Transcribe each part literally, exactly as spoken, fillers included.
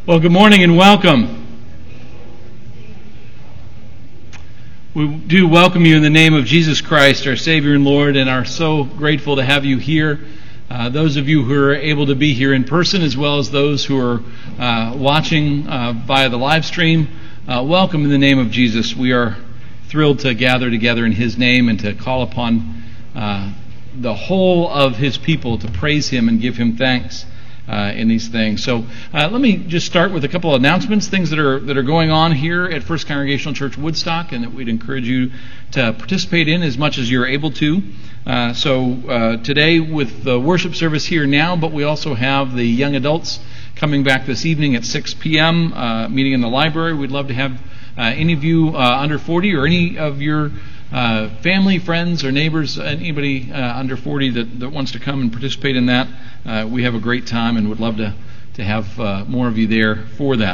Well, good morning and welcome. We do welcome you in the name of Jesus Christ, our Savior and Lord, and are so grateful to have you here. Uh, those of you who are able to be here in person, as well as those who are uh, watching uh, via the live stream, uh, welcome in the name of Jesus. We are thrilled to gather together in His name and to call upon uh, the whole of His people to praise Him and give Him thanks Uh, in these things. So uh, let me just start with a couple of announcements, things that are that are going on here at First Congregational Church Woodstock, and that we'd encourage you to participate in as much as you're able to. Uh, so uh, today with the worship service here now, but we also have the young adults coming back this evening at six p.m., uh, meeting in the library. We'd love to have uh, any of you uh, under forty or any of your Uh, family, friends, or neighbors, anybody uh, under forty that, that wants to come and participate in that. Uh, we have a great time and would love to, to have uh, more of you there for that.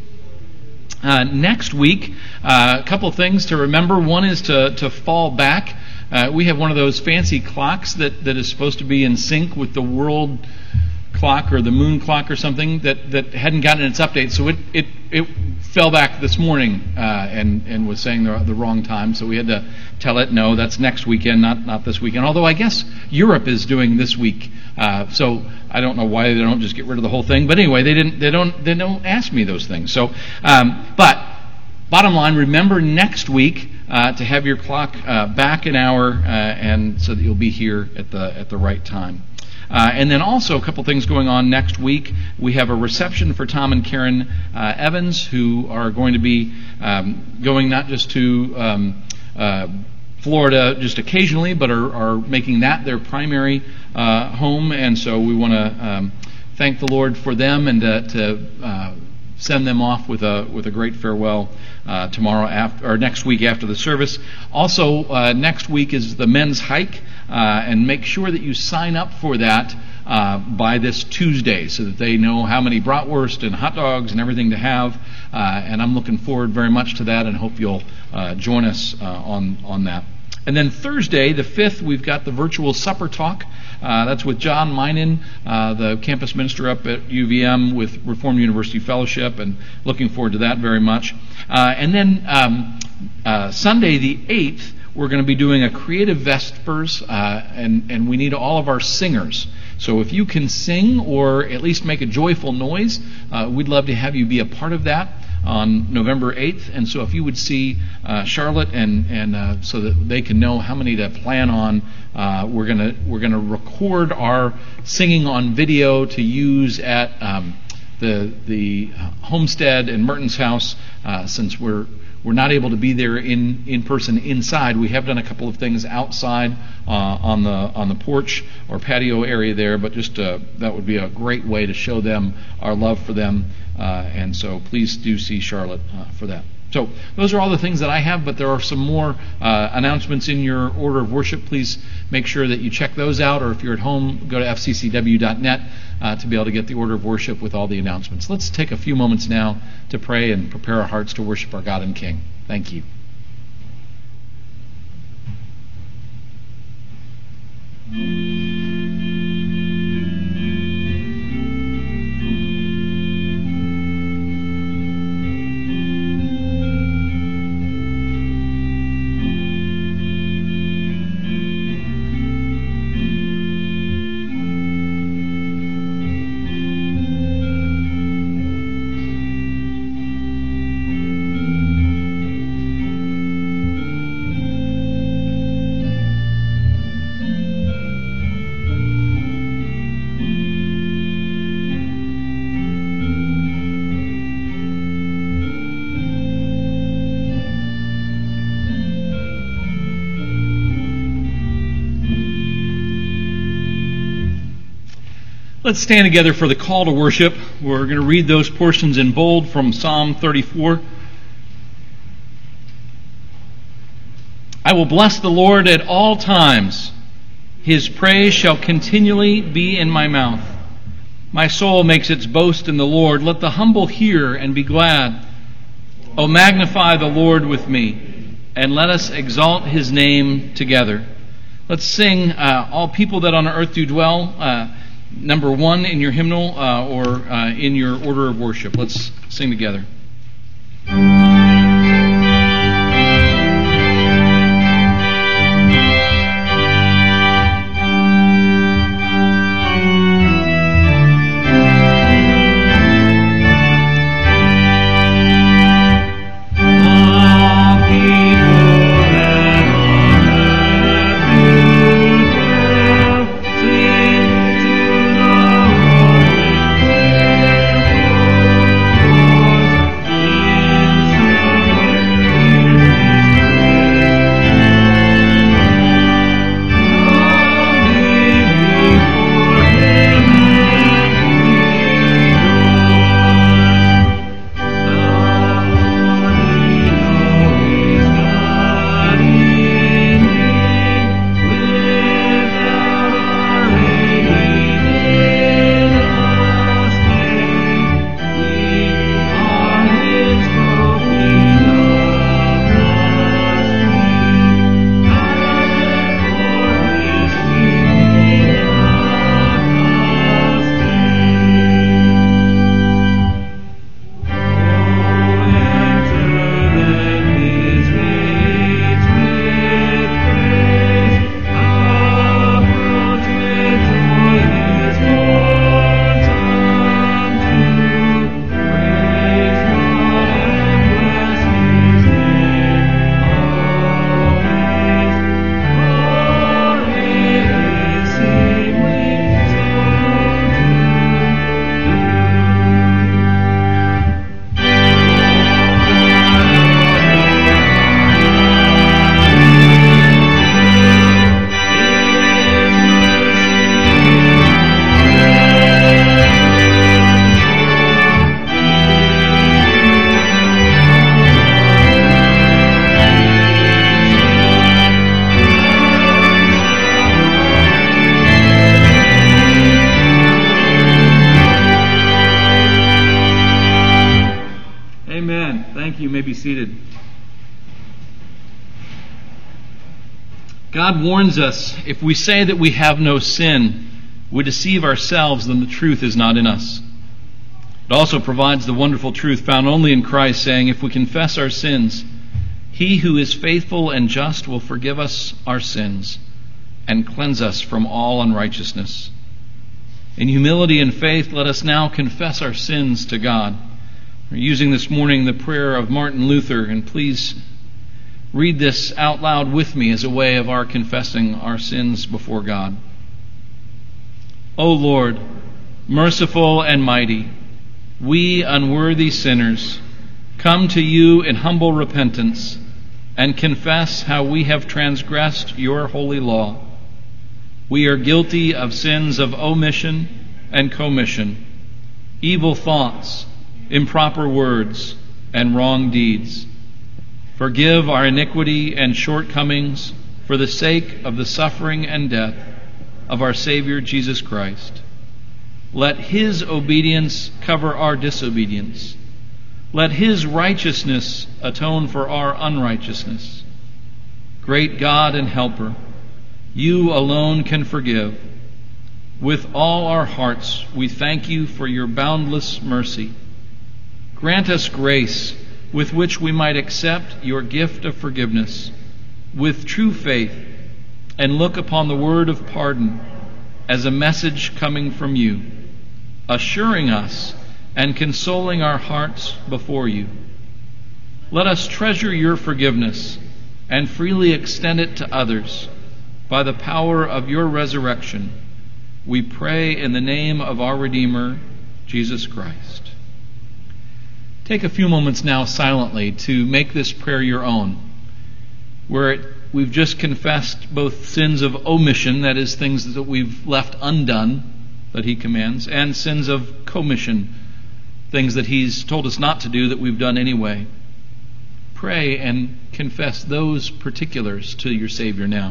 Uh, next week, uh, a couple things to remember. One is to, to fall back. Uh, we have one of those fancy clocks that, that is supposed to be in sync with the world clock or the moon clock or something that, that hadn't gotten its update. So it, it, it fell back this morning uh, and, and was saying the, the wrong time. So we had to tell it, no, that's next weekend, not not this weekend. Although I guess Europe is doing this week. Uh, so I don't know why they don't just get rid of the whole thing. But anyway, they didn't they don't they don't ask me those things. So um, but bottom line, remember next week uh, to have your clock uh, back an hour uh, and so that you'll be here at the at the right time. Uh, and then also a couple things going on next week. We have a reception for Tom and Karen uh, Evans, who are going to be um, going not just to um, uh, Florida just occasionally, but are, are making that their primary uh, home. And so we want to um, thank the Lord for them and to, to uh, send them off with a with a great farewell uh, tomorrow after or next week after the service. Also, uh, next week is the men's hike. Uh, and make sure that you sign up for that uh, by this Tuesday so that they know how many bratwurst and hot dogs and everything to have. Uh, and I'm looking forward very much to that and hope you'll uh, join us uh, on, on that. And then Thursday, the fifth, we've got the virtual supper talk. Uh, that's with John Minen, uh, the campus minister up at U V M with Reformed University Fellowship, and looking forward to that very much. Uh, and then um, uh, Sunday, the eighth, we're going to be doing a Creative Vespers, uh, and, and we need all of our singers. So if you can sing or at least make a joyful noise, uh, we'd love to have you be a part of that on November eighth. And so if you would see uh, Charlotte and and uh, so that they can know how many to plan on, uh, we're gonna we're gonna record our singing on video to use at um, the the homestead in Merton's house, uh, since we're. We're not able to be there in, in person inside. We have done a couple of things outside uh, on the on the porch or patio area there, but just uh, that would be a great way to show them our love for them. Uh, and so please do see Charlotte uh, for that. So those are all the things that I have, but there are some more uh, announcements in your order of worship. Please make sure that you check those out, or if you're at home, go to f c c w dot net uh, to be able to get the order of worship with all the announcements. Let's take a few moments now to pray and prepare our hearts to worship our God and King. Thank you. Let's stand together for the call to worship. We're going to read those portions in bold from Psalm thirty-four. I will bless the Lord at all times. His praise shall continually be in my mouth. My soul makes its boast in the Lord. Let the humble hear and be glad. O magnify the Lord with me, and let us exalt His name together. Let's sing, uh, All People That on Earth Do Dwell. Uh, number one in your hymnal uh, or uh, in your order of worship. Let's sing together. Seated. God warns us, if we say that we have no sin, we deceive ourselves, then the truth is not in us. It also provides the wonderful truth found only in Christ, saying, if we confess our sins, He who is faithful and just will forgive us our sins and cleanse us from all unrighteousness. In humility and faith, let us now confess our sins to God. We're using this morning the prayer of Martin Luther, and please read this out loud with me as a way of our confessing our sins before God. O Lord, merciful and mighty, we unworthy sinners come to you in humble repentance and confess how we have transgressed your holy law. We are guilty of sins of omission and commission, evil thoughts, improper words, and wrong deeds. Forgive our iniquity and shortcomings for the sake of the suffering and death of our Savior Jesus Christ. Let His obedience cover our disobedience. Let His righteousness atone for our unrighteousness. Great God and Helper, You alone can forgive. With all our hearts, we thank You for Your boundless mercy. Grant us grace with which we might accept Your gift of forgiveness with true faith and look upon the word of pardon as a message coming from You, assuring us and consoling our hearts before You. Let us treasure Your forgiveness and freely extend it to others by the power of Your resurrection. We pray in the name of our Redeemer, Jesus Christ. Take a few moments now silently to make this prayer your own, where it, we've just confessed both sins of omission, that is, things that we've left undone that He commands, and sins of commission, things that He's told us not to do that we've done anyway. Pray and confess those particulars to your Savior now.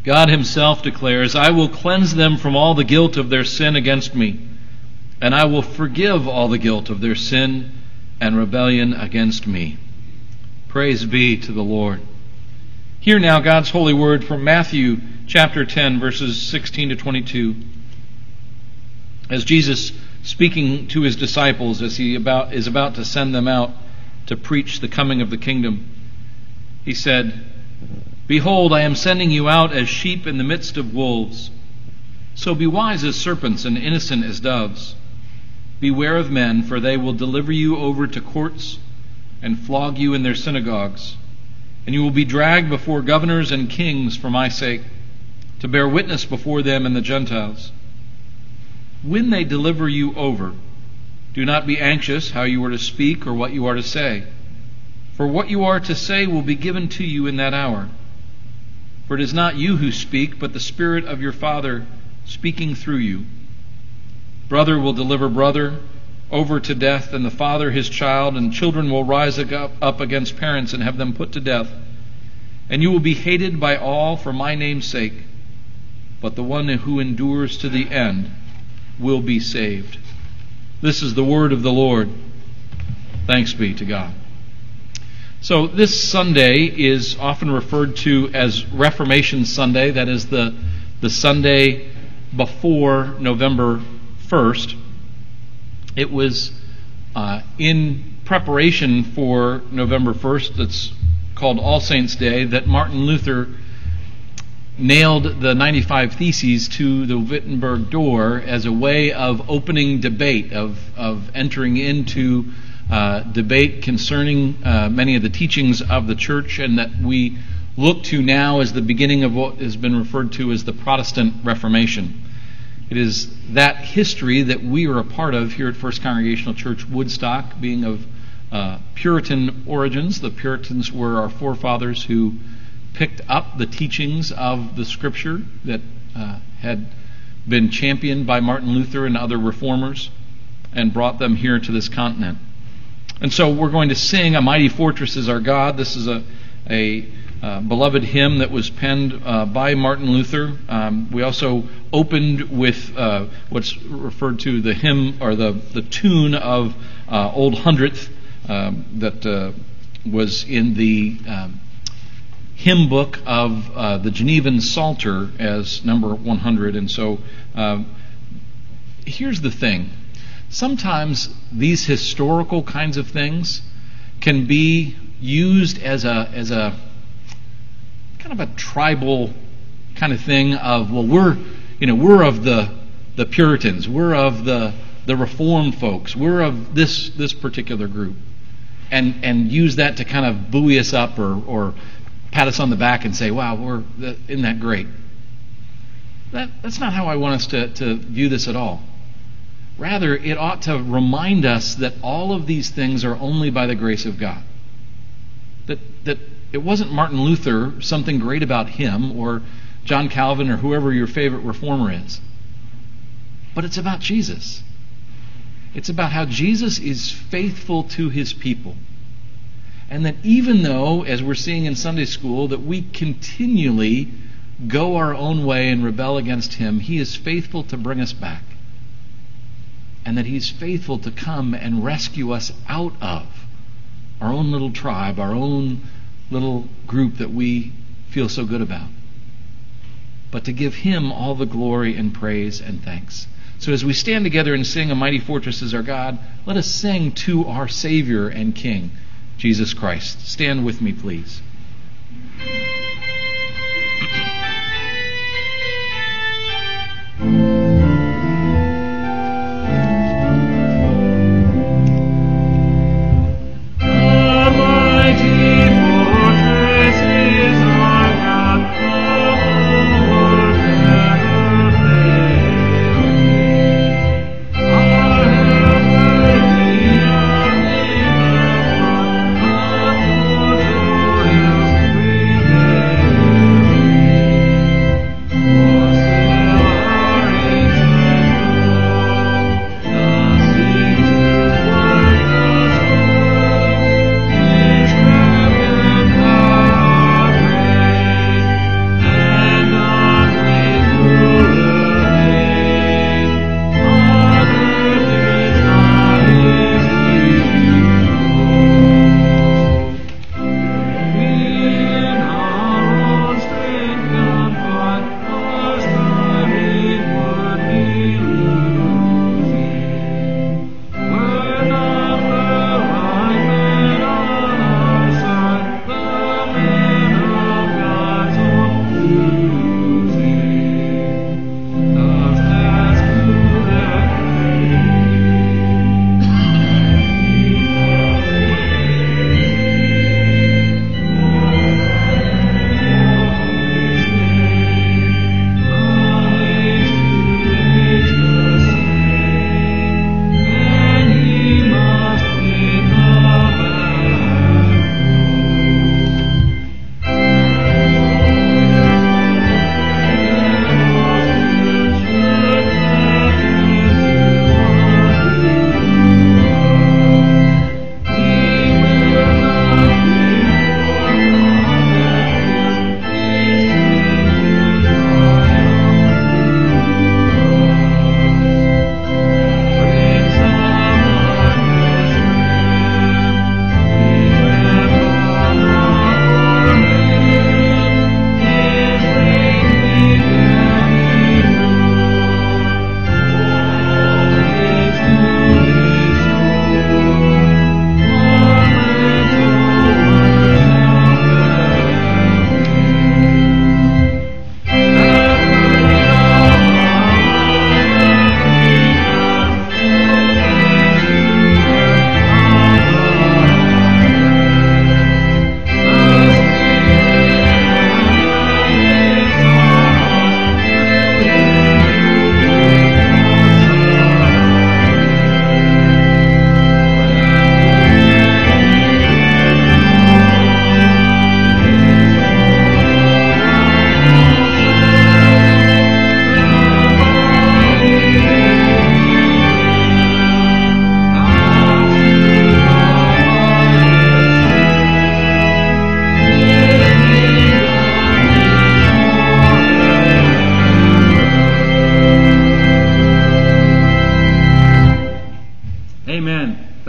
God himself declares, I will cleanse them from all the guilt of their sin against me, and I will forgive all the guilt of their sin and rebellion against me. Praise be to the Lord. Hear now God's holy word from Matthew chapter ten, verses sixteen to twenty-two. As Jesus, speaking to his disciples as he about is about to send them out to preach the coming of the kingdom, he said, Behold, I am sending you out as sheep in the midst of wolves. So be wise as serpents and innocent as doves. Beware of men, for they will deliver you over to courts and flog you in their synagogues. And you will be dragged before governors and kings for my sake, to bear witness before them and the Gentiles. When they deliver you over, do not be anxious how you are to speak or what you are to say. For what you are to say will be given to you in that hour. For it is not you who speak, but the Spirit of your Father speaking through you. Brother will deliver brother over to death, and the father his child, and children will rise up against parents and have them put to death. And you will be hated by all for my name's sake, but the one who endures to the end will be saved. This is the word of the Lord. Thanks be to God. So this Sunday is often referred to as Reformation Sunday. That is the, the Sunday before November first. It was uh, in preparation for November first, that's called All Saints' Day, that Martin Luther nailed the ninety-five Theses to the Wittenberg door as a way of opening debate, of, of entering into uh, debate concerning uh, many of the teachings of the church, and that we look to now as the beginning of what has been referred to as the Protestant Reformation. It is that history that we are a part of here at First Congregational Church Woodstock, being of uh, Puritan origins. The Puritans were our forefathers who picked up the teachings of the Scripture that uh, had been championed by Martin Luther and other reformers and brought them here to this continent. And so we're going to sing A Mighty Fortress is Our God. This is a, a uh, beloved hymn that was penned uh, by Martin Luther. Um, we also opened with uh, what's referred to the hymn or the, the tune of uh, Old Hundredth um, that uh, was in the um, hymn book of uh, the Genevan Psalter as number one hundred. And so uh, here's the thing. Sometimes these historical kinds of things can be used as a as a kind of a tribal kind of thing of, well, we're you know we're of the the Puritans, we're of the the Reformed folks, we're of this this particular group, and and use that to kind of buoy us up or or pat us on the back and say, wow, we're isn't that great? That that's not how I want us to, to view this at all. Rather, it ought to remind us that all of these things are only by the grace of God. That that it wasn't Martin Luther, something great about him, or John Calvin, or whoever your favorite reformer is. But it's about Jesus. It's about how Jesus is faithful to his people. And that even though, as we're seeing in Sunday school, that we continually go our own way and rebel against him, he is faithful to bring us back. And that he's faithful to come and rescue us out of our own little tribe, our own little group that we feel so good about. But to give him all the glory and praise and thanks. So as we stand together and sing A Mighty Fortress is Our God, let us sing to our Savior and King, Jesus Christ. Stand with me, please. Thank you.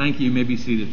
Thank you. You may be seated.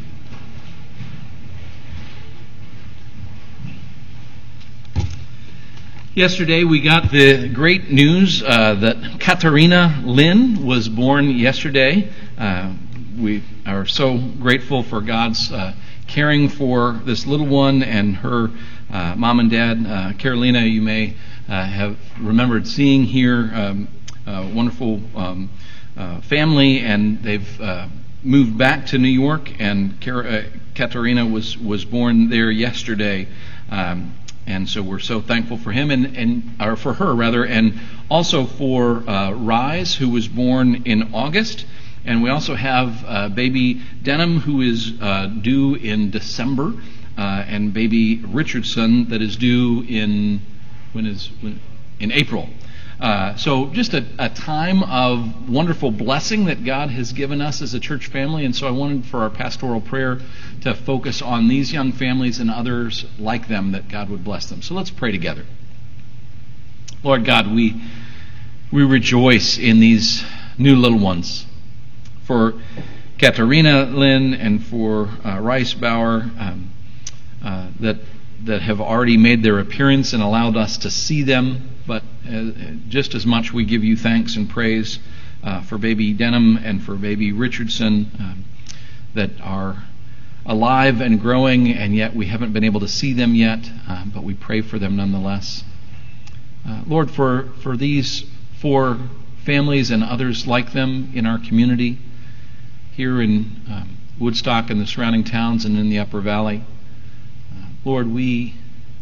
Yesterday we got the great news uh, that Katarina Lynn was born yesterday. Uh, we are so grateful for God's uh, caring for this little one and her uh, mom and dad. Uh, Carolina, you may uh, have remembered seeing here um, a wonderful um, uh, family, and they've uh, moved back to New York, and Car- uh, Katarina was, was born there yesterday. Um, And so we're so thankful for him and, and or for her rather, and also for uh, Rise, who was born in August, and we also have uh, baby Denham, who is uh, due in December, uh, and baby Richardson that is due in when is when, in April. Uh, so just a, a time of wonderful blessing that God has given us as a church family, and so I wanted for our pastoral prayer to focus on these young families and others like them, that God would bless them. So let's pray together. Lord God, we we rejoice in these new little ones. For Katarina Lynn and for uh, Rice Bauer um, uh, that that have already made their appearance and allowed us to see them. But uh, just as much we give you thanks and praise uh, for baby Denham and for baby Richardson um, that are alive and growing, and yet we haven't been able to see them yet, uh, but we pray for them nonetheless. Uh, Lord, for, for these four families and others like them in our community, here in um, Woodstock and the surrounding towns and in the Upper Valley, uh, Lord, we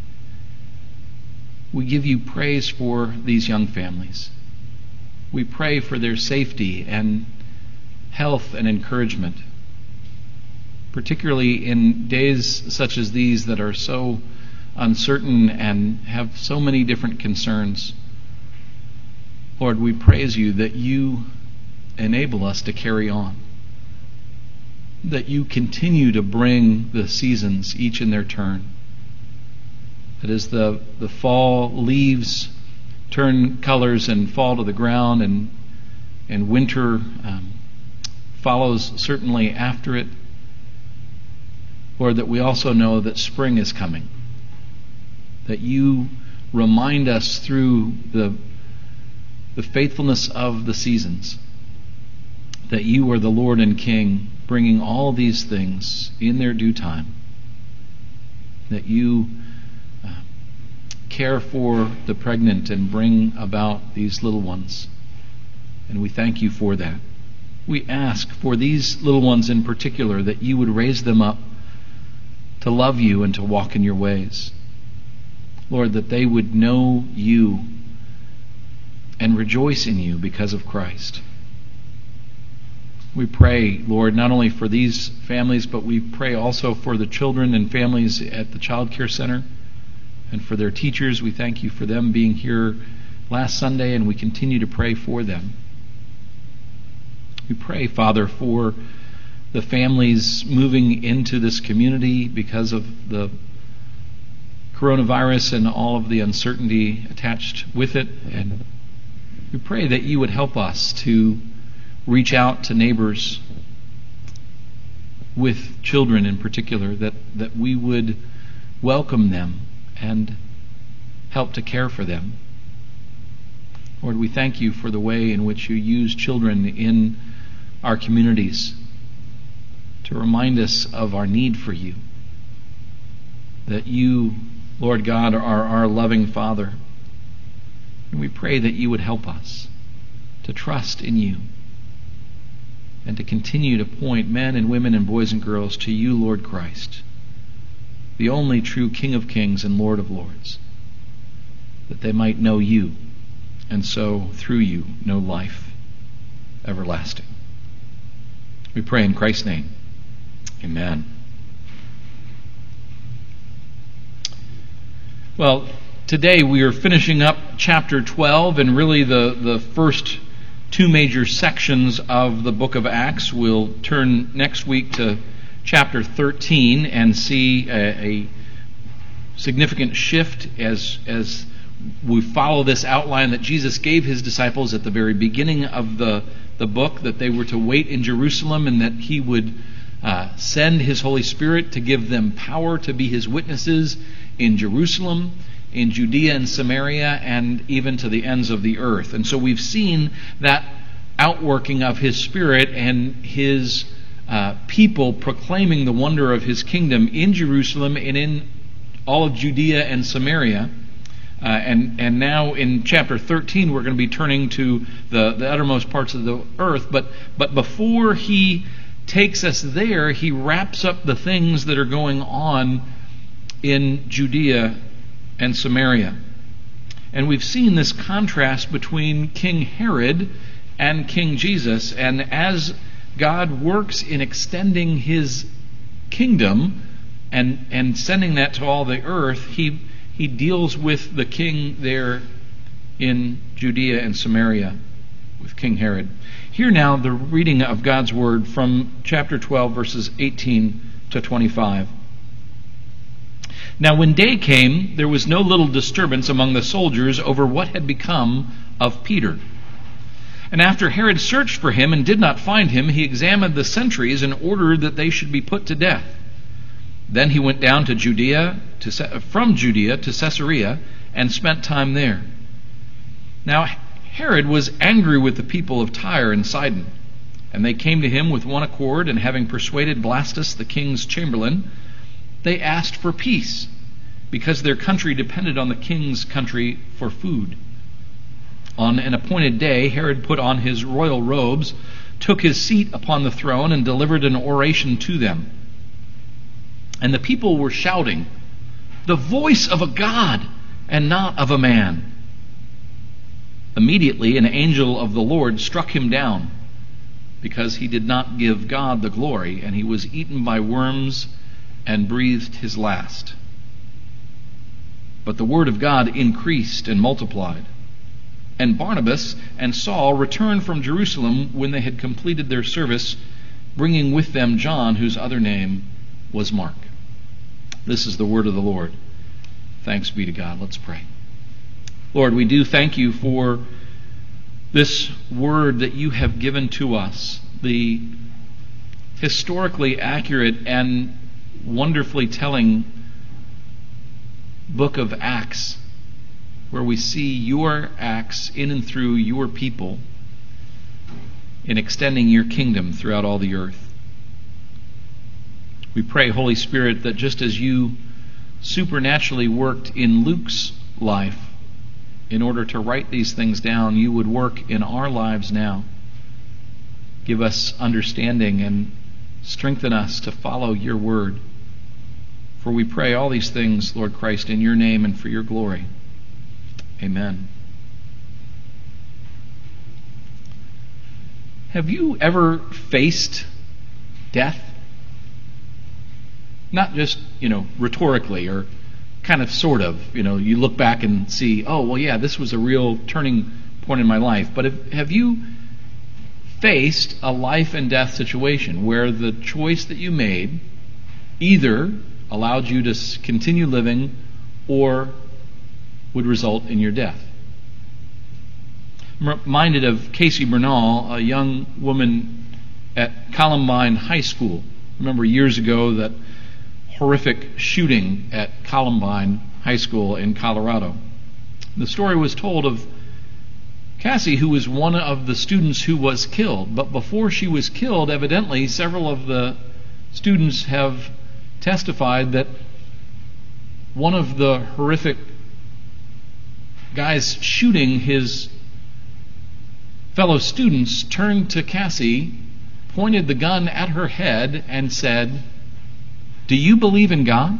we give you praise for these young families. We pray for their safety and health and encouragement, particularly in days such as these that are so uncertain and have so many different concerns. Lord, we praise you that you enable us to carry on, that you continue to bring the seasons each in their turn, that as the, the fall leaves turn colors and fall to the ground, and, and winter um, follows certainly after it, Lord, that we also know that spring is coming, that you remind us through the, the faithfulness of the seasons that you are the Lord and King, bringing all these things in their due time, that you uh, care for the pregnant and bring about these little ones. And we thank you for that. We ask for these little ones in particular that you would raise them up to love you and to walk in your ways. Lord, that they would know you and rejoice in you because of Christ. We pray, Lord, not only for these families, but we pray also for the children and families at the Child Care Center and for their teachers. We thank you for them being here last Sunday, and we continue to pray for them. We pray, Father, for the families moving into this community because of the coronavirus and all of the uncertainty attached with it. And we pray that you would help us to reach out to neighbors with children in particular, that, that we would welcome them and help to care for them. Lord, we thank you for the way in which you use children in our communities to remind us of our need for you, that you, Lord God, are our loving Father. And we pray that you would help us to trust in you and to continue to point men and women and boys and girls to you, Lord Christ, the only true King of Kings and Lord of Lords, that they might know you, and so through you know life everlasting. We pray in Christ's name. Amen. Well, today we are finishing up chapter twelve, and really the, the first two major sections of the book of Acts. We'll turn next week to chapter thirteen and see a, a significant shift as as we follow this outline that Jesus gave his disciples at the very beginning of the, the book, that they were to wait in Jerusalem and that he would uh, send His Holy Spirit to give them power to be His witnesses in Jerusalem, in Judea and Samaria, and even to the ends of the earth. And so we've seen that outworking of His Spirit and His uh, people proclaiming the wonder of His kingdom in Jerusalem and in all of Judea and Samaria. Uh, and, and now in chapter thirteen, we're going to be turning to the, the uttermost parts of the earth. But, but before he takes us there, he wraps up the things that are going on in Judea and Samaria. And we've seen this contrast between King Herod and King Jesus. And as God works in extending His kingdom and, and sending that to all the earth, He He deals with the king there in Judea and Samaria, with King Herod. Hear now the reading of God's Word from chapter twelve, verses eighteen to twenty-five. Now when day came, there was no little disturbance among the soldiers over what had become of Peter. And after Herod searched for him and did not find him, he examined the sentries and ordered that they should be put to death. Then he went down to Judea, to, from Judea to Caesarea, and spent time there. Now Herod was angry with the people of Tyre and Sidon, and they came to him with one accord, and having persuaded Blastus, the king's chamberlain, they asked for peace, because their country depended on the king's country for food. On an appointed day, Herod put on his royal robes, took his seat upon the throne, and delivered an oration to them. And the people were shouting, "The voice of a God and not of a man." Immediately an angel of the Lord struck him down, because he did not give God the glory, and he was eaten by worms and breathed his last. But the word of God increased and multiplied. And Barnabas and Saul returned from Jerusalem when they had completed their service, bringing with them John, whose other name was Mark. This is the word of the Lord. Thanks be to God. Let's pray. Lord, we do thank you for this word that you have given to us, the historically accurate and wonderfully telling book of Acts, where we see your acts in and through your people in extending your kingdom throughout all the earth. We pray, Holy Spirit, that just as you supernaturally worked in Luke's life in order to write these things down, you would work in our lives now. Give us understanding and strengthen us to follow your word. For we pray all these things, Lord Christ, in your name and for your glory. Amen. Have you ever faced death? Not just, you know, rhetorically or kind of sort of, you know, you look back and see, oh, well, yeah, this was a real turning point in my life. But have, have you faced a life and death situation where the choice that you made either allowed you to continue living or would result in your death? I'm reminded of Casey Bernal, a young woman at Columbine High School. I remember years ago that horrific shooting at Columbine High School in Colorado. The story was told of Cassie, who was one of the students who was killed. But before she was killed, evidently, several of the students have testified that one of the horrific guys shooting his fellow students turned to Cassie, pointed the gun at her head, and said, "Do you believe in God?"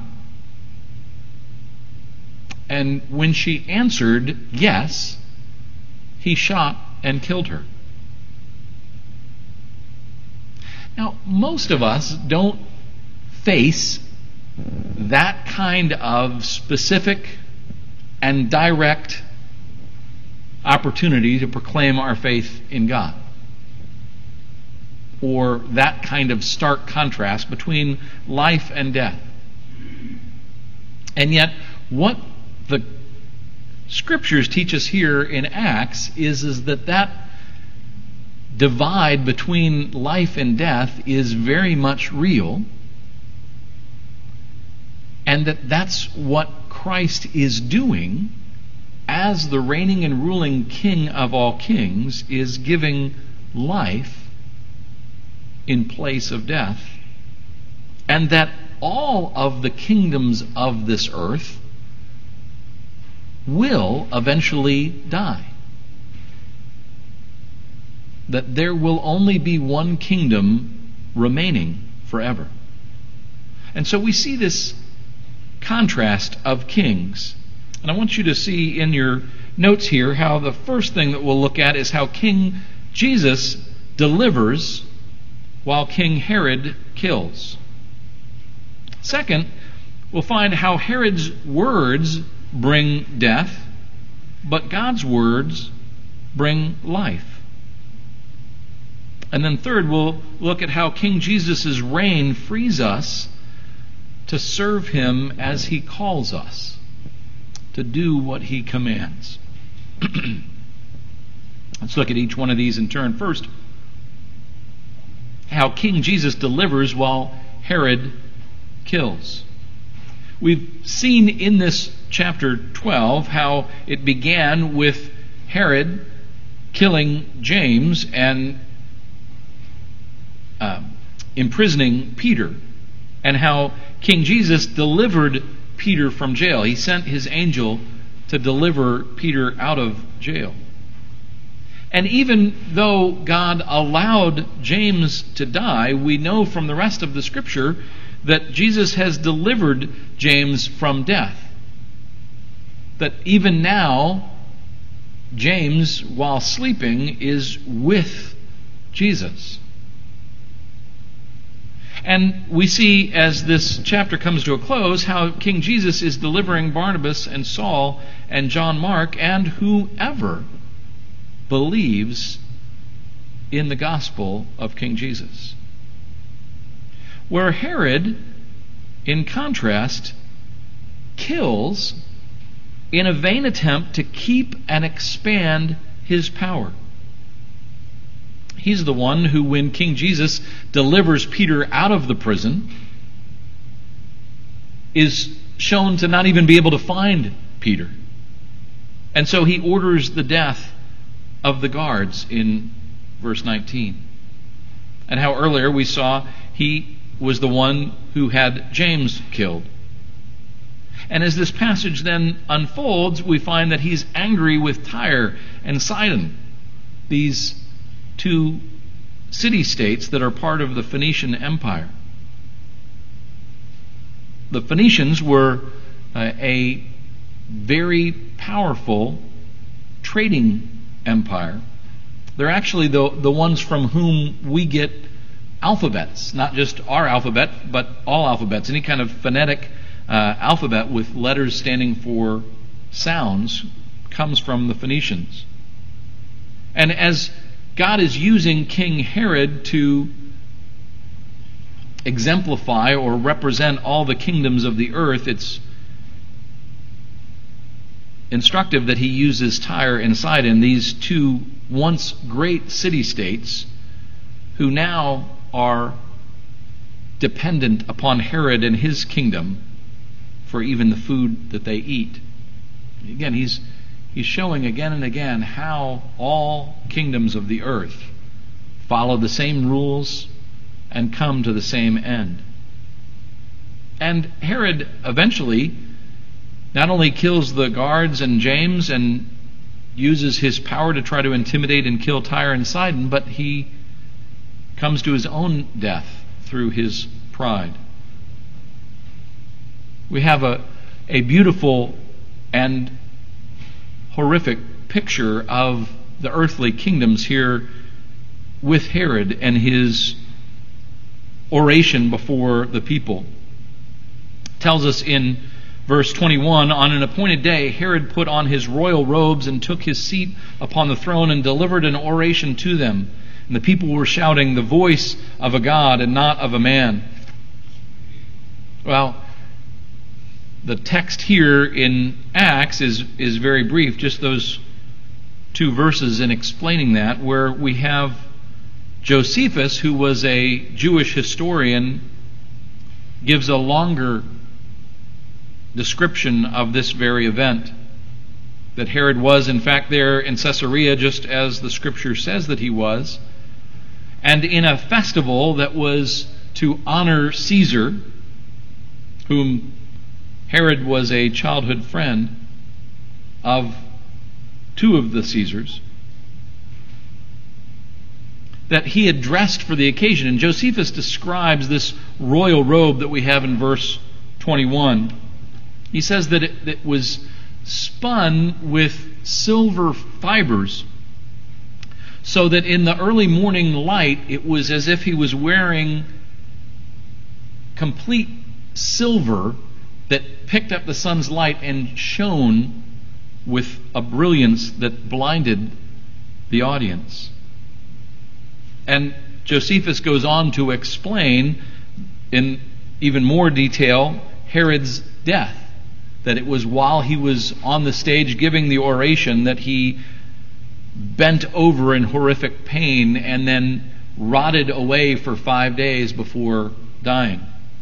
And when she answered yes, he shot and killed her. Now, most of us don't face that kind of specific and direct opportunity to proclaim our faith in God, or that kind of stark contrast between life and death. And yet, what the Scriptures teach us here in Acts is, is that that divide between life and death is very much real, and that that's what Christ is doing as the reigning and ruling King of all kings, is giving life in place of death, and that all of the kingdoms of this earth will eventually die. That there will only be one kingdom remaining forever. And so we see this contrast of kings. And I want you to see in your notes here how the first thing that we'll look at is how King Jesus delivers while King Herod kills. Second, we'll find how Herod's words bring death, but God's words bring life. And then third, we'll look at how King Jesus' reign frees us to serve Him as He calls us, to do what He commands. Let's look at each one of these in turn. First, how King Jesus delivers while Herod kills. We've seen in this chapter twelve how it began with Herod killing James and uh, imprisoning Peter, and how King Jesus delivered Peter from jail. He sent his angel to deliver Peter out of jail. And even though God allowed James to die, we know from the rest of the Scripture that Jesus has delivered James from death. That even now, James, while sleeping, is with Jesus. And we see, as this chapter comes to a close, how King Jesus is delivering Barnabas and Saul and John Mark and whoever believes in the gospel of King Jesus. Where Herod, in contrast, kills in a vain attempt to keep and expand his power. He's the one who, when King Jesus delivers Peter out of the prison, is shown to not even be able to find Peter. And so he orders the death of the guards in verse nineteen. And how earlier we saw he was the one who had James killed. And as this passage then unfolds, we find that he's angry with Tyre and Sidon, these two city-states that are part of the Phoenician Empire. The Phoenicians were uh, a very powerful trading empire. They're actually the, the ones from whom we get alphabets, not just our alphabet, but all alphabets. Any kind of phonetic uh, alphabet with letters standing for sounds comes from the Phoenicians. And as God is using King Herod to exemplify or represent all the kingdoms of the earth, it's instructive that he uses Tyre and Sidon, these two once great city-states, who now are dependent upon Herod and his kingdom for even the food that they eat. Again, he's he's showing again and again how all kingdoms of the earth follow the same rules and come to the same end. And Herod eventually not only kills the guards and James and uses his power to try to intimidate and kill Tyre and Sidon, but he comes to his own death through his pride. We have a, a beautiful and horrific picture of the earthly kingdoms here with Herod and his oration before the people. It tells us in verse twenty-one, on an appointed day, Herod put on his royal robes and took his seat upon the throne and delivered an oration to them. And the people were shouting, "The voice of a God and not of a man." Well, the text here in Acts is, is very brief, just those two verses in explaining that, where we have Josephus, who was a Jewish historian, gives a longer description of this very event. That Herod was, in fact, there in Caesarea, just as the Scripture says that he was, and in a festival that was to honor Caesar, whom Herod was a childhood friend of two of the Caesars, that he had dressed for the occasion. And Josephus describes this royal robe that we have in verse twenty-one. He says that it, it was spun with silver fibers, so that in the early morning light it was as if he was wearing complete silver that picked up the sun's light and shone with a brilliance that blinded the audience. And Josephus goes on to explain in even more detail Herod's death, that it was while he was on the stage giving the oration that he bent over in horrific pain and then rotted away for five days before dying.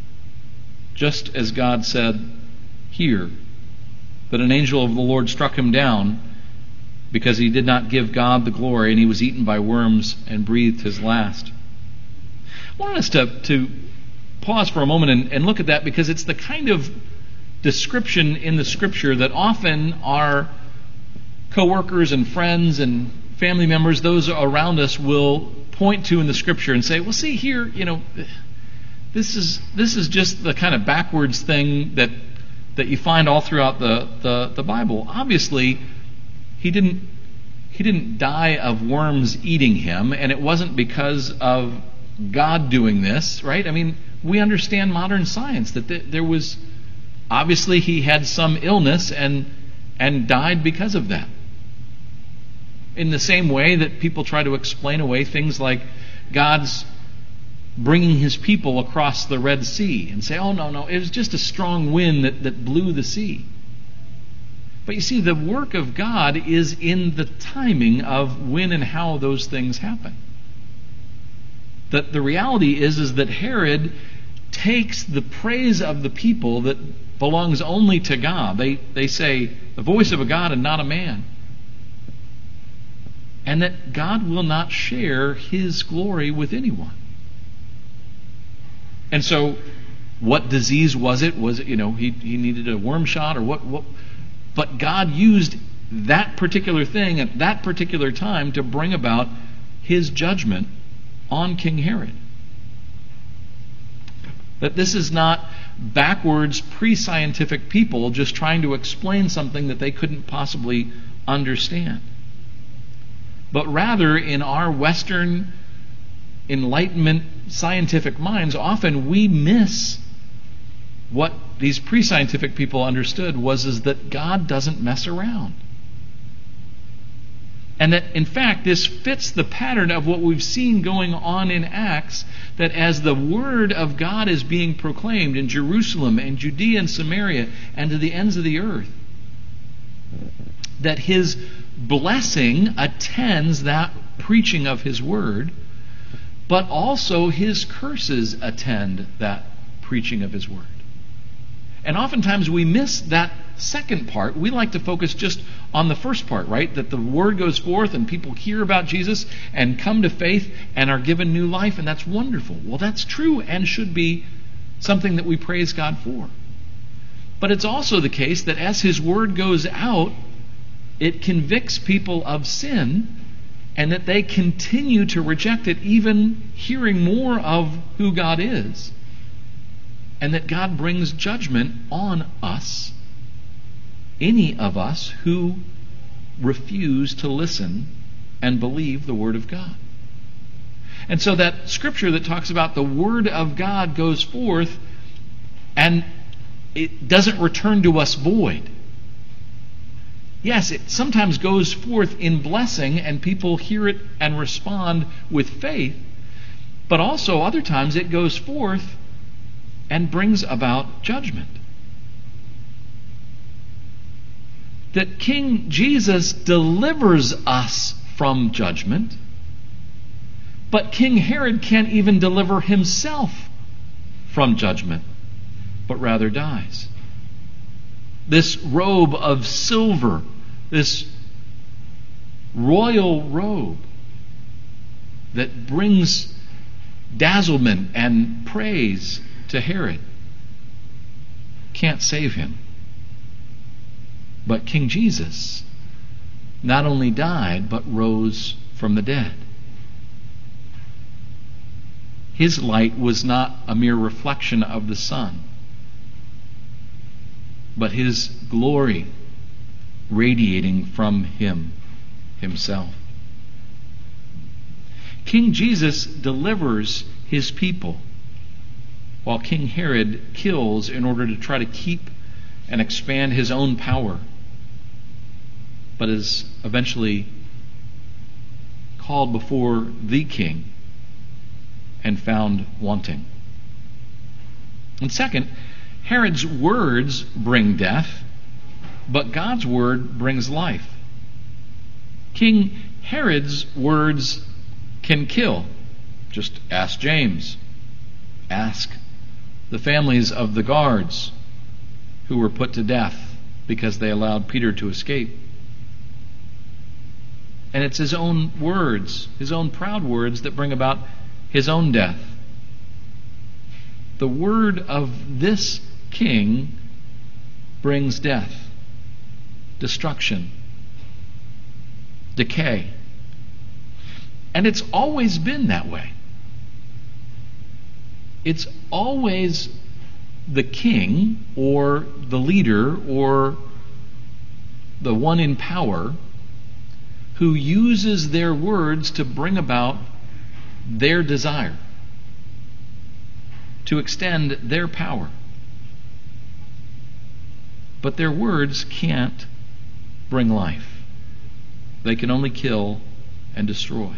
Just as God said here, that an angel of the Lord struck him down because he did not give God the glory, and he was eaten by worms and breathed his last. I want us to, to pause for a moment and, and look at that, because it's the kind of description in the Scripture that often our co-workers and friends and family members, those around us, will point to in the Scripture and say, well, see here, you know, this is this is just the kind of backwards thing that that you find all throughout the, the, the Bible. Obviously, he didn't he didn't die of worms eating him, and it wasn't because of God doing this, right? I mean, we understand modern science that th- there was obviously he had some illness and and died because of that. In the same way that people try to explain away things like God's bringing his people across the Red Sea and say, oh, no, no, it was just a strong wind that, that blew the sea. But you see, the work of God is in the timing of when and how those things happen. That the reality is, is that Herod takes the praise of the people that belongs only to God. They, they say, the voice of a God and not a man. And that God will not share his glory with anyone. And so, what disease was it? Was it, you know, he, he needed a worm shot or what, what? But God used that particular thing at that particular time to bring about his judgment on King Herod. That this is not backwards, pre-scientific people just trying to explain something that they couldn't possibly understand. But rather, in our Western Enlightenment scientific minds, often we miss what these pre-scientific people understood was is that God doesn't mess around. And that, in fact, this fits the pattern of what we've seen going on in Acts, that as the Word of God is being proclaimed in Jerusalem and Judea and Samaria and to the ends of the earth, that his blessing attends that preaching of his Word, but also his curses attend that preaching of his Word. And oftentimes we miss that second part. We like to focus just on the first part, right? That the Word goes forth and people hear about Jesus and come to faith and are given new life, and that's wonderful. Well, that's true and should be something that we praise God for. But it's also the case that as his Word goes out, it convicts people of sin, and that they continue to reject it, even hearing more of who God is. And that God brings judgment on us, any of us who refuse to listen and believe the Word of God. And so that scripture that talks about the Word of God goes forth and it doesn't return to us void. Yes, it sometimes goes forth in blessing and people hear it and respond with faith, but also other times it goes forth and brings about judgment. That King Jesus delivers us from judgment, But King Herod can't even deliver himself from judgment, but rather dies. This robe of silver, this royal robe that brings dazzlement and praise to Herod, can't save him. But King Jesus not only died, but rose from the dead. His light was not a mere reflection of the sun, but his glory radiating from him himself. King Jesus delivers his people, while King Herod kills in order to try to keep and expand his own power, but is eventually called before the king and found wanting. And second, Herod's words bring death, but God's word brings life. King Herod's words can kill. Just ask James. Ask the families of the guards who were put to death because they allowed Peter to escape. And it's his own words, his own proud words, that bring about his own death. The word of this king brings death, destruction, decay. And it's always been that way. It's always the king or the leader or the one in power who uses their words to bring about their desire, to extend their power. But their words can't bring life. They can only kill and destroy.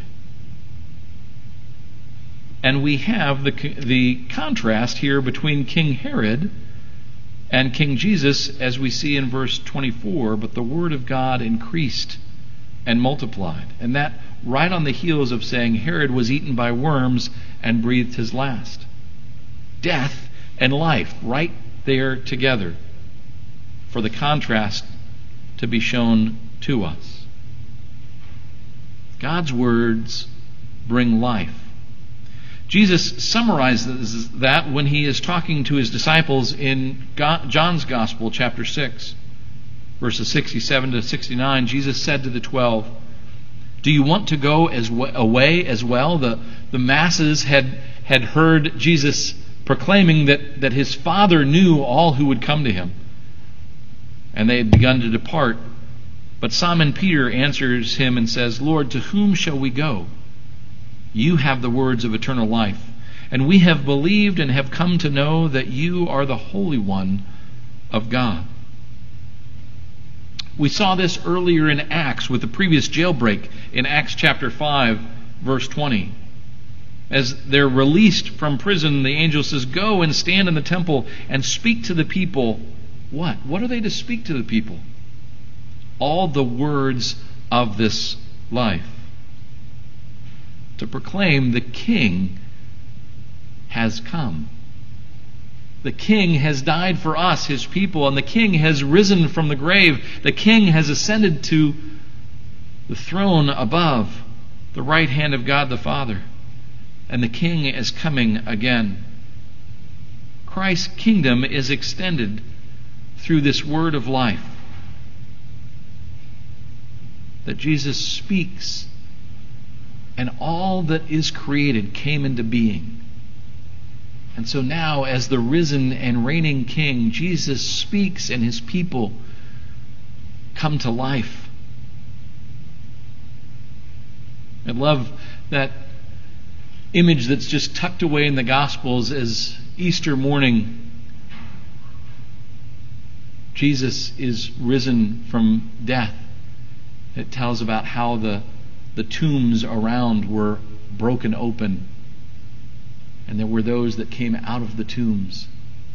And we have the, the contrast here between King Herod and King Jesus, as we see in verse twenty-four. But the word of God increased and multiplied. And that right on the heels of saying Herod was eaten by worms and breathed his last. Death and life right there together for the contrast to be shown to us. God's words bring life. Jesus summarizes that when he is talking to his disciples in John's Gospel, chapter six, verses sixty-seven to sixty-nine. Jesus said to the twelve, "Do you want to go as w- away as well?" The, the masses had, had heard Jesus proclaiming that, that his Father knew all who would come to him, and they had begun to depart. But Simon Peter answers him and says, "Lord, to whom shall we go? You have the words of eternal life, and we have believed and have come to know that you are the Holy One of God." We saw this earlier in Acts with the previous jailbreak in Acts chapter five, verse twenty. As they're released from prison, the angel says, "Go and stand in the temple and speak to the people." What? What are they to speak to the people? All the words of this life. To proclaim the King has come. The King has died for us, his people, and the King has risen from the grave. The King has ascended to the throne above, the right hand of God the Father. And the King is coming again. Christ's kingdom is extended through this word of life that Jesus speaks, and all that is created came into being. And so now, as the risen and reigning King, Jesus speaks and his people come to life. I love that image that's just tucked away in the Gospels as Easter morning, Jesus is risen from death. It tells about how the, the tombs around were broken open, and there were those that came out of the tombs.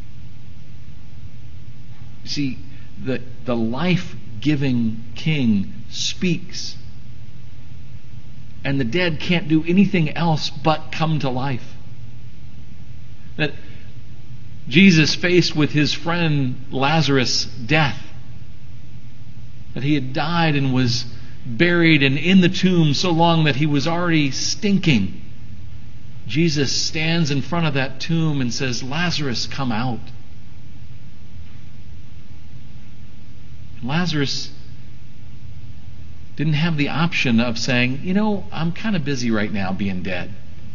You see, the, the life-giving King speaks. and the dead can't do anything else but come to life. That Jesus, faced with his friend Lazarus' death, that he had died and was buried and in the tomb so long that he was already stinking, Jesus stands in front of that tomb and says, "Lazarus, come out." Lazarus didn't have the option of saying, you know, I'm kind of busy right now being dead.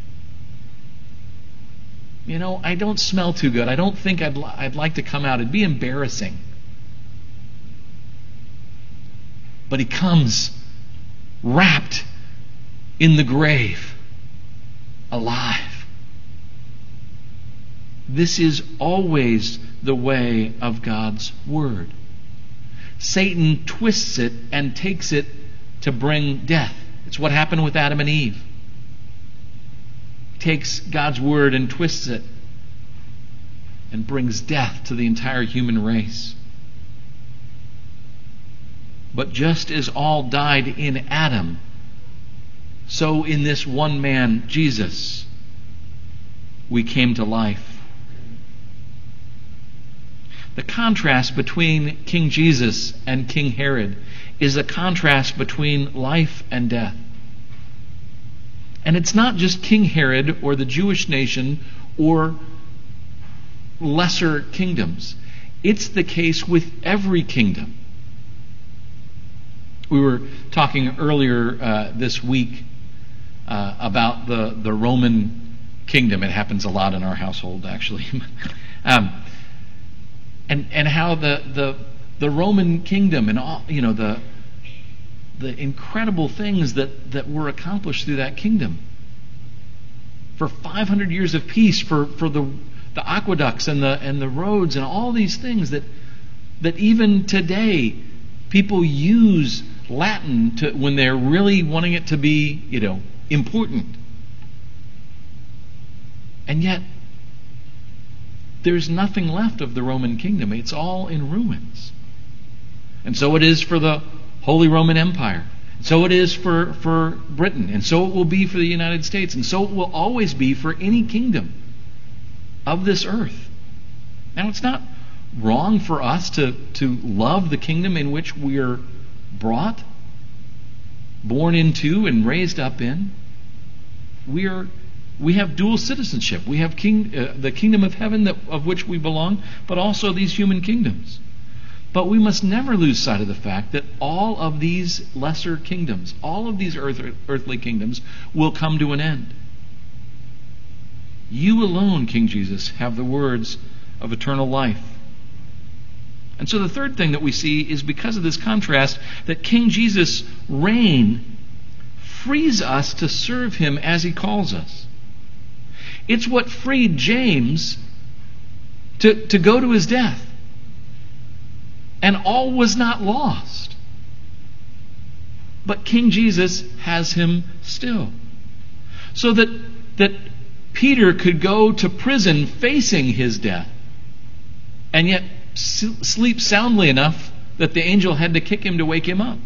You know, I don't smell too good. I don't think I'd, li- I'd like to come out. It'd be embarrassing. But he comes wrapped in the grave, alive. This is always the way of God's Word. Satan twists it and takes it to bring death. It's what happened with Adam and Eve. He takes God's Word and twists it and brings death to the entire human race. But just as all died in Adam, so in this one man, Jesus, we came to life. The contrast between King Jesus and King Herod is a contrast between life and death. And it's not just King Herod or the Jewish nation or lesser kingdoms. It's the case with every kingdom. We were talking earlier uh, this week uh, about the, the Roman kingdom. It happens a lot in our household, actually. um, and and how the, the the Roman kingdom and all, you know, the the incredible things that, that were accomplished through that kingdom. For five hundred years of peace, for, for the the aqueducts and the and the roads and all these things that that even today people use Latin to when they're really wanting it to be, you know, important. And yet there's nothing left of the Roman kingdom. It's all in ruins. And so it is for the Holy Roman Empire. So it is for, for Britain. And so it will be for the United States. And so it will always be for any kingdom of this earth. Now, it's not wrong for us to, to love the kingdom in which we are brought, born into, and raised up in. We are we have dual citizenship. We have king, uh, the kingdom of heaven that, of which we belong, but also these human kingdoms. But we must never lose sight of the fact that all of these lesser kingdoms, all of these earth, earthly kingdoms, will come to an end. You alone, King Jesus, have the words of eternal life. And so the third thing that we see is, because of this contrast, that King Jesus' reign frees us to serve him as he calls us. It's what freed James to, to go to his death. And all was not lost. But King Jesus has him still. So that, that Peter could go to prison facing his death, and yet sleep soundly enough that the angel had to kick him to wake him up.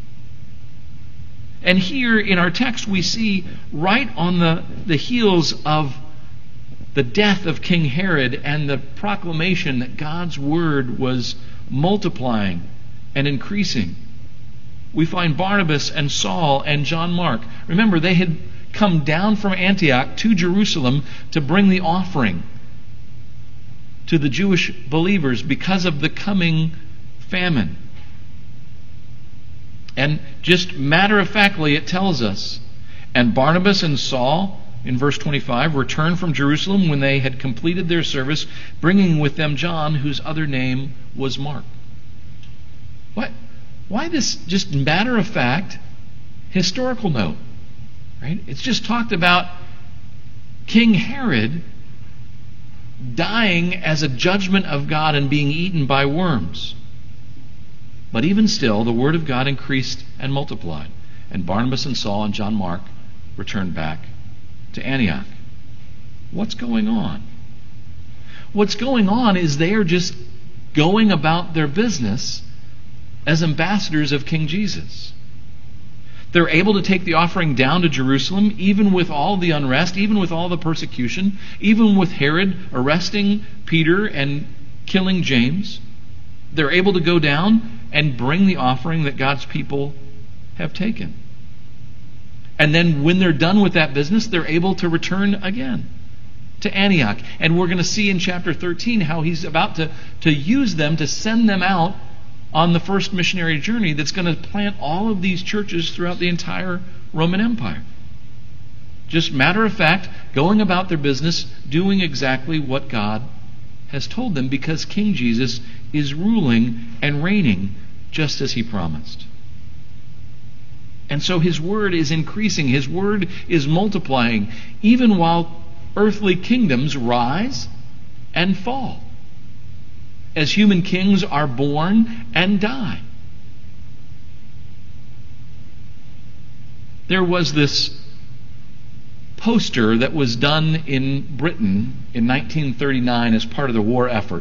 And here in our text we see, right on the, the heels of the death of King Herod and the proclamation that God's word was multiplying and increasing, we find Barnabas and Saul and John Mark. Remember, they had come down from Antioch to Jerusalem to bring the offering to the Jewish believers because of the coming famine. And just matter-of-factly it tells us, and Barnabas and Saul, in verse twenty-five, returned from Jerusalem when they had completed their service, bringing with them John, whose other name was Mark. What? Why this just matter-of-fact historical note? Right? It's just talked about King Herod dying as a judgment of God and being eaten by worms. But even still, the word of God increased and multiplied, and Barnabas and Saul and John Mark returned back to Antioch. What's going on? What's going on is they are just going about their business as ambassadors of King Jesus. They're able to take the offering down to Jerusalem, even with all the unrest, even with all the persecution, even with Herod arresting Peter and killing James. They're able to go down and bring the offering that God's people have taken. And then when they're done with that business, they're able to return again to Antioch. And we're going to see in chapter thirteen how he's about to, to use them to send them out on the first missionary journey that's going to plant all of these churches throughout the entire Roman Empire. Just matter of fact, going about their business, doing exactly what God has told them, because King Jesus is ruling and reigning just as he promised. And so his word is increasing, his word is multiplying, even while earthly kingdoms rise and fall, as human kings are born and die. There was this poster that was done in Britain in nineteen thirty-nine as part of the war effort.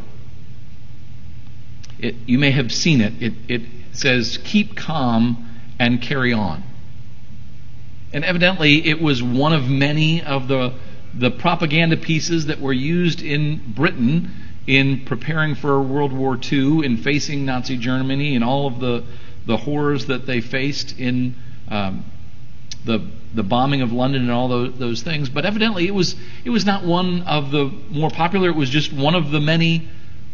It, you may have seen it. It, it says, "Keep calm and carry on." And evidently it was one of many of the, the propaganda pieces that were used in Britain in preparing for World War Two, in facing Nazi Germany and all of the, the horrors that they faced in um, the the bombing of London and all those, those things. But evidently it was it was not one of the more popular. It was just one of the many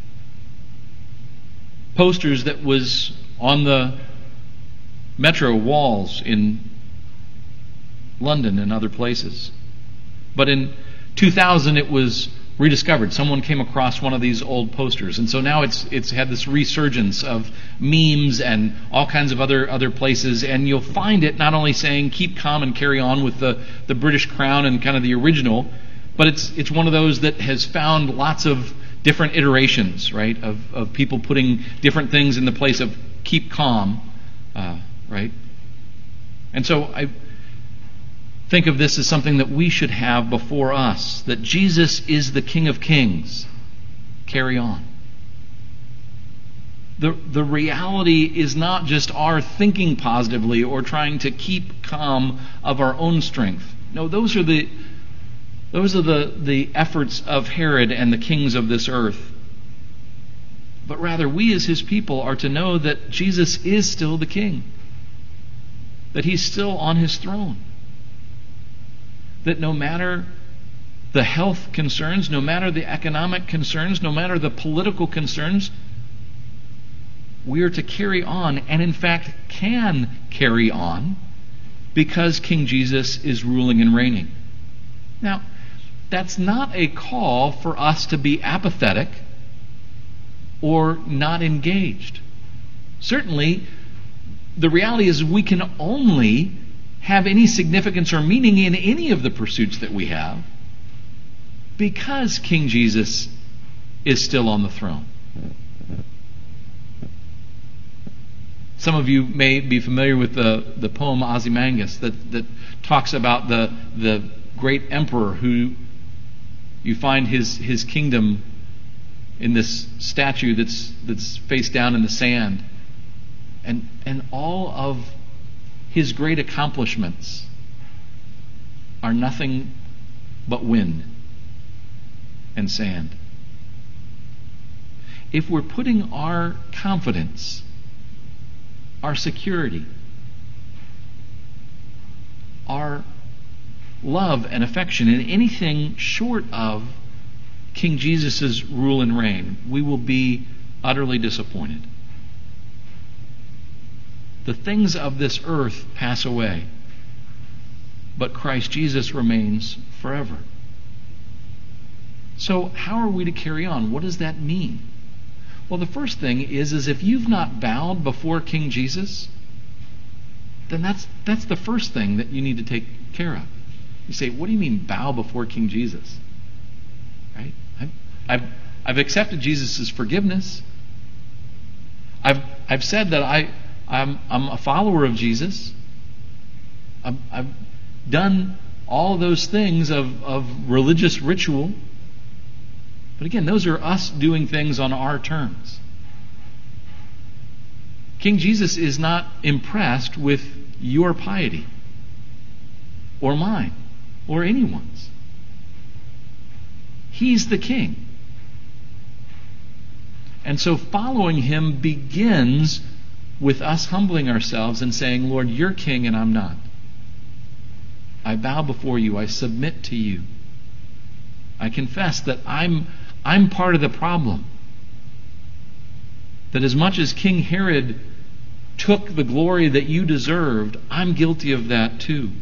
posters that was on the metro walls in London and other places. But in two thousand it was rediscovered. Someone came across one of these old posters, and so now it's it's had this resurgence of memes and all kinds of other other places, and you'll find it not only saying "keep calm and carry on" with the, the British crown and kind of the original, but it's it's one of those that has found lots of different iterations, right, of, of people putting different things in the place of "keep calm," uh, right? And so I think of this as something that we should have before us, that Jesus is the King of Kings. Carry on. The, the reality is not just our thinking positively or trying to keep calm of our own strength. No, those are the those are the, the efforts of Herod and the kings of this earth. But rather, we as his people are to know that Jesus is still the King, that he's still on his throne, that no matter the health concerns, no matter the economic concerns, no matter the political concerns, we are to carry on, and in fact can carry on, because King Jesus is ruling and reigning. Now, that's not a call for us to be apathetic or not engaged. Certainly, the reality is we can only have any significance or meaning in any of the pursuits that we have because King Jesus is still on the throne. Some of you may be familiar with the, the poem Ozymandias that, that talks about the, the great emperor who you find his, his kingdom in this statue that's, that's face down in the sand. And, and all of his great accomplishments are nothing but wind and sand. If we're putting our confidence, our security, our love and affection in anything short of King Jesus' rule and reign, we will be utterly disappointed. The things of this earth pass away, but Christ Jesus remains forever. So how are we to carry on? What does that mean? Well, the first thing is, is if you've not bowed before King Jesus, then that's that's the first thing that you need to take care of. You say, what do you mean bow before King Jesus? Right? I've I've, I've accepted Jesus' forgiveness. I've I've said that I I'm I'm a follower of Jesus. I've, I've done all those things of, of religious ritual. But again, those are us doing things on our terms. King Jesus is not impressed with your piety or mine or anyone's. He's the king. And so following him begins with us humbling ourselves and saying, Lord, you're king and I'm not. I bow before you. I submit to you. I confess that I'm, I'm part of the problem. That as much as King Herod took the glory that you deserved, I'm guilty of that too.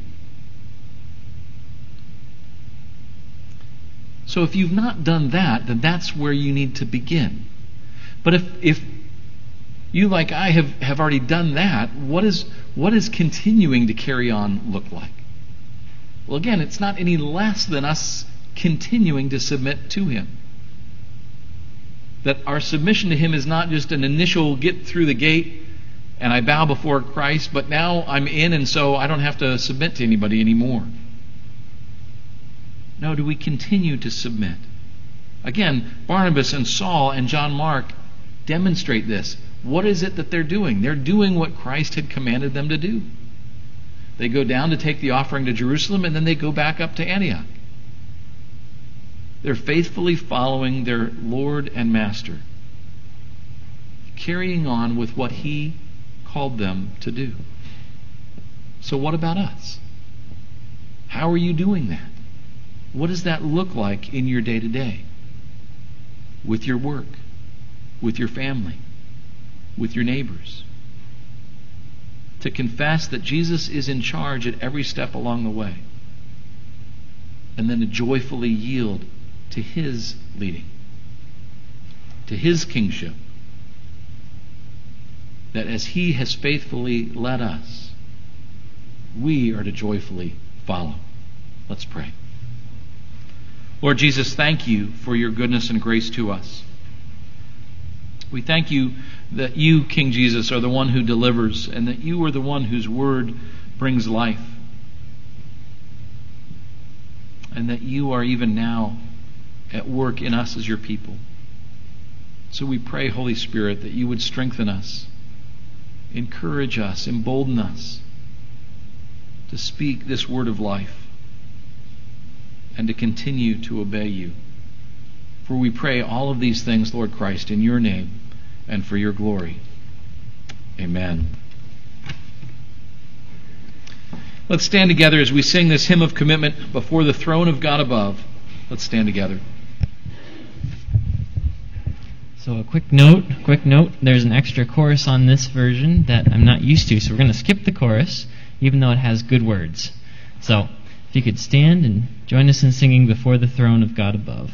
So if you've not done that, then that's where you need to begin. But if if you, like I, have, have already done that, what is what is continuing to carry on look like? Well, again, it's not any less than us continuing to submit to him. That our submission to him is not just an initial get through the gate and I bow before Christ, but now I'm in and so I don't have to submit to anybody anymore. No, do we continue to submit? Again, Barnabas and Saul and John Mark demonstrate this. What is it that they're doing? They're doing what Christ had commanded them to do. They go down to take the offering to Jerusalem and then they go back up to Antioch. They're faithfully following their Lord and Master, carrying on with what he called them to do. So what about us? How are you doing that? What does that look like in your day-to-day? With your work, with your family, with your neighbors. To confess that Jesus is in charge at every step along the way. And then to joyfully yield to his leading, to his kingship. That as he has faithfully led us, we are to joyfully follow. Let's pray. Lord Jesus, thank you for your goodness and grace to us. We thank you that you, King Jesus, are the one who delivers and that you are the one whose word brings life. And that you are even now at work in us as your people. So we pray, Holy Spirit, that you would strengthen us, encourage us, embolden us to speak this word of life and to continue to obey you. For we pray all of these things, Lord Christ, in your name and for your glory. Amen. Let's stand together as we sing this hymn of commitment before the throne of God above. Let's stand together. So a quick note, quick note, there's an extra chorus on this version that I'm not used to, so we're going to skip the chorus, even though it has good words. So, if you could stand and join us in singing Before the Throne of God Above.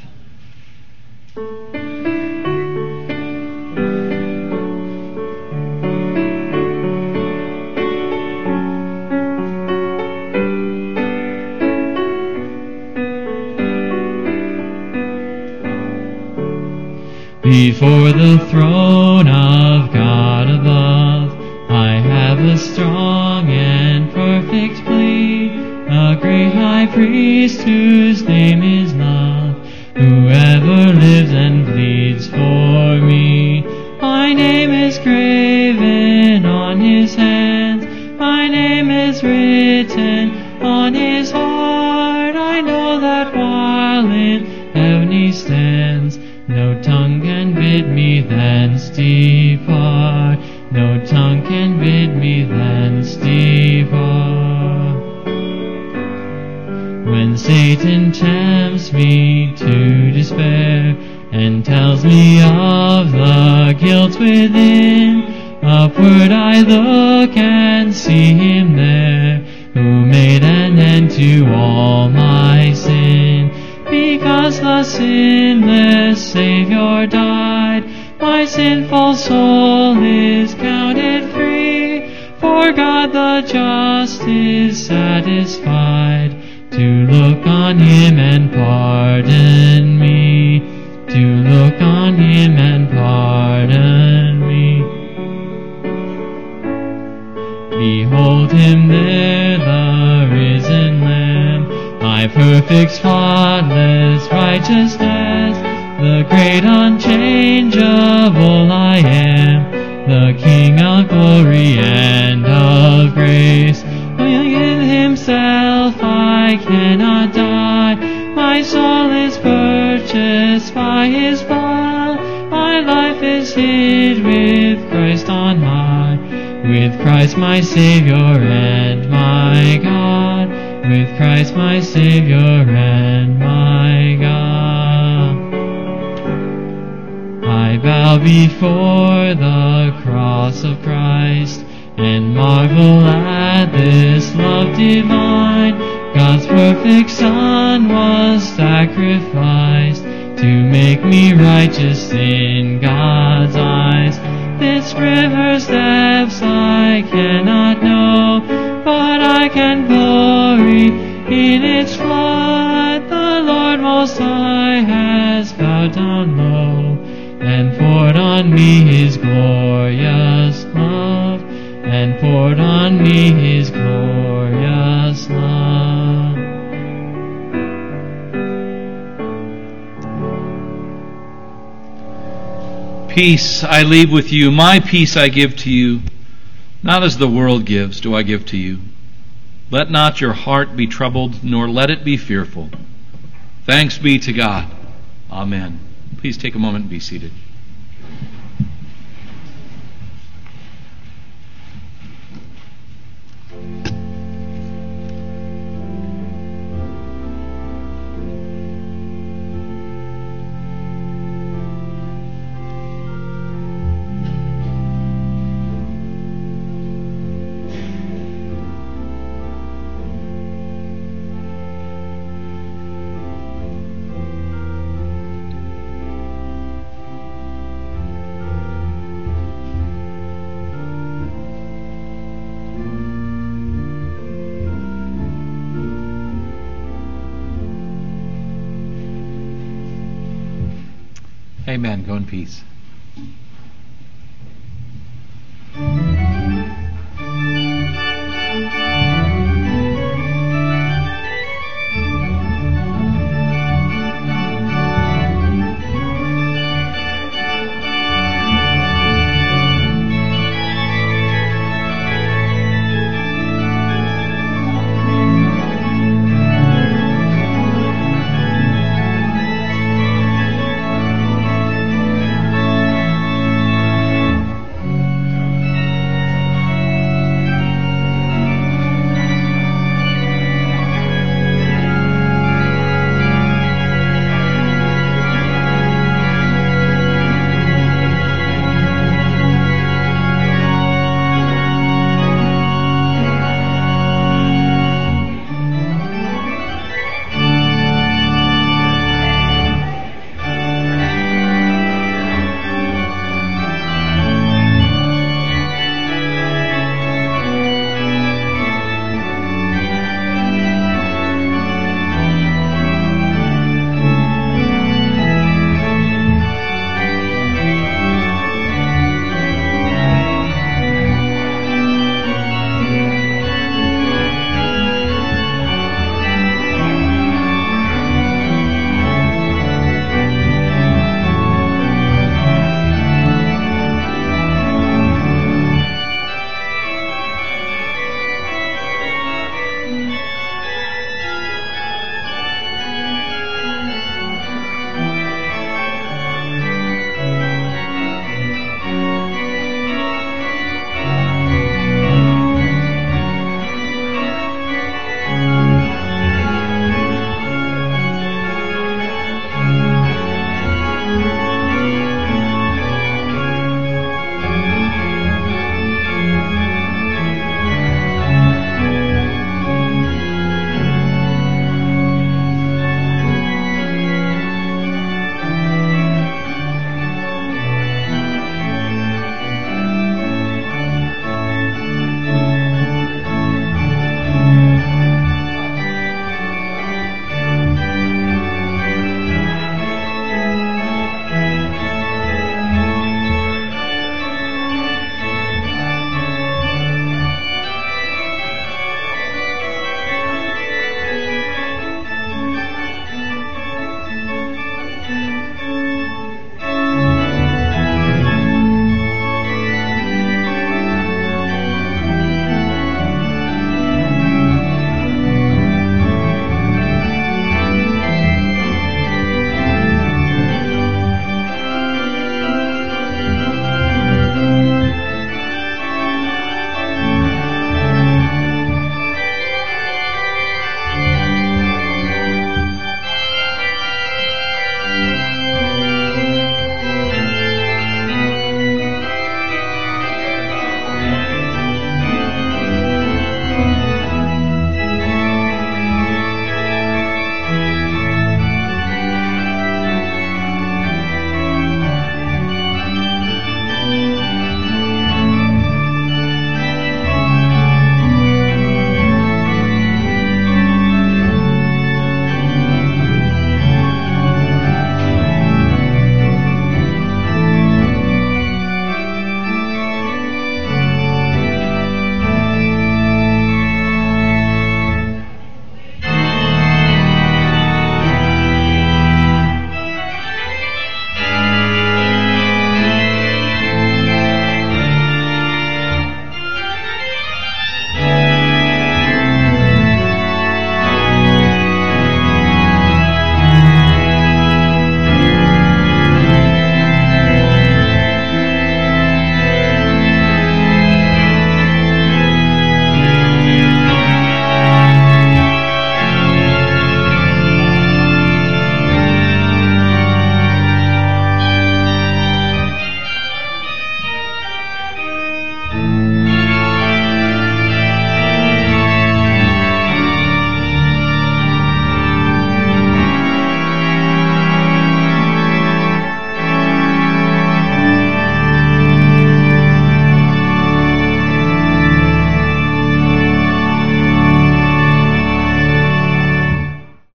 Before the throne of God above, I have a strong and perfect plea, a great high priest whose name is love, whoever lives and bleeds for me. My name is graven on his hands, my name is written on his heart. I know that while in heaven he stands, no tongue can bid me thence depart. No tongue can bid me thence depart. When Satan tempts me to despair and tells me of the guilt within, upward I look and see him there, who made an end to all my sin. Because the sinless Savior died, my sinful soul is counted free. For God the just is satisfied to look on him and pardon me. To look on him and pardon me. Behold him there, the risen Lamb, my perfect, spotless righteousness, the great unchangeable I am, the King of glory and of grace. In himself I cannot die. My soul is purchased by his blood. My life is hid with Christ on high. With Christ my Savior and my God. With Christ my Savior and my God. I bow before the cross of Christ and marvel at this love divine. God's perfect Son was sacrificed to make me righteous in God's eyes. This river's depths I cannot know, but I can glory in its flood. The Lord Most High has bowed down low and poured on me his glorious love, and poured on me his glorious love. Peace I leave with you, my peace I give to you. Not as the world gives do I give to you. Let not your heart be troubled, nor let it be fearful. Thanks be to God. Amen. Please take a moment and be seated. Amen. Go in peace.